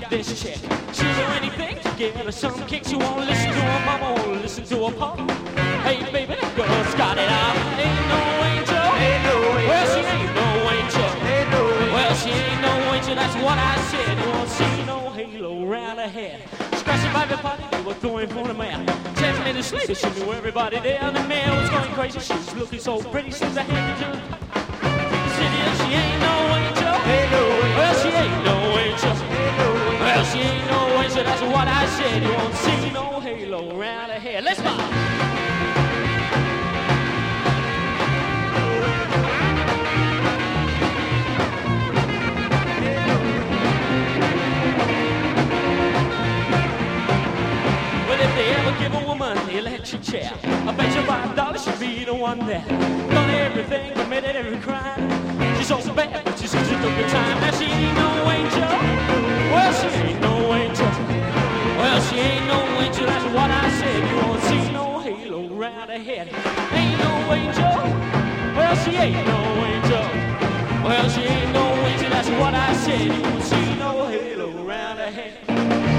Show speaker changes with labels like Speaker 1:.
Speaker 1: this chick. She'll do anything to give her some kicks. You won't listen to her mama, won't listen to her pop. Hey baby, that girl's got it out. Ain't no angel. Ain't no angel. Well, she ain't no angel. Ain't no angel. Well, she ain't no angel, that's what I said. You won't see no halo round her head. Scratching by the party, they were going for the man. 10 minutes later, she knew everybody there. And the man was going crazy, she was looking so pretty. Since I handed to the city, she ain't no angel. Ain't no angel. Well, she ain't no angel. Ain't no angel. Well, she ain't no angel, that's what I said. You won't see no halo round her head. Let's go. If they ever give a woman the electric chair, I bet you $5 she'd be the one there. Done everything, committed every crime. She's so bad, but she's such a good time. Now she ain't no angel. Well, she ain't no angel. Well, she ain't no angel, that's what I said. You won't see no halo round her head. Ain't no angel. Well, she ain't no angel. Well, she ain't no angel, that's what I said. You won't see no halo round her head.